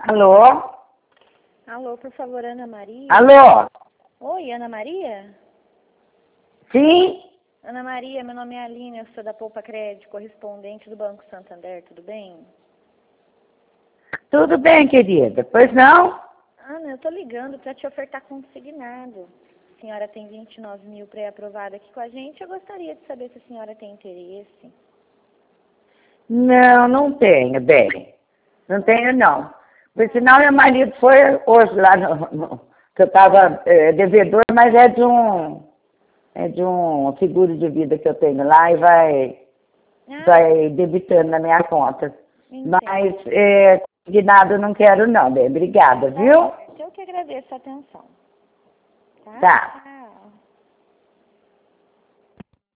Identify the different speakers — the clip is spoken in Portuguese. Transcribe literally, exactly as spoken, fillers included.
Speaker 1: Alô?
Speaker 2: Alô, por favor, Ana Maria?
Speaker 1: Alô?
Speaker 2: Oi, Ana Maria?
Speaker 1: Sim?
Speaker 2: Ana Maria, meu nome é Aline, eu sou da Poupa Crédito, correspondente do Banco Santander, tudo bem?
Speaker 1: Tudo bem, querida. Pois não?
Speaker 2: Ana, eu tô ligando para te ofertar consignado. A senhora tem vinte e nove mil pré-aprovado aqui com a gente, eu gostaria de saber se a senhora tem interesse.
Speaker 1: Não, não tenho, bem. Não tenho, não. Por sinal, meu marido foi hoje lá no... no que eu estava é, devedor, mas é de um... É de um seguro de vida que eu tenho lá e vai...
Speaker 2: Ah,
Speaker 1: Vai debitando na minha conta.
Speaker 2: entendo.
Speaker 1: Mas, é, de nada eu não quero, não, bem. Obrigada, viu?
Speaker 2: Eu que agradeço a atenção. Tá?
Speaker 1: Tá.
Speaker 2: Tchau.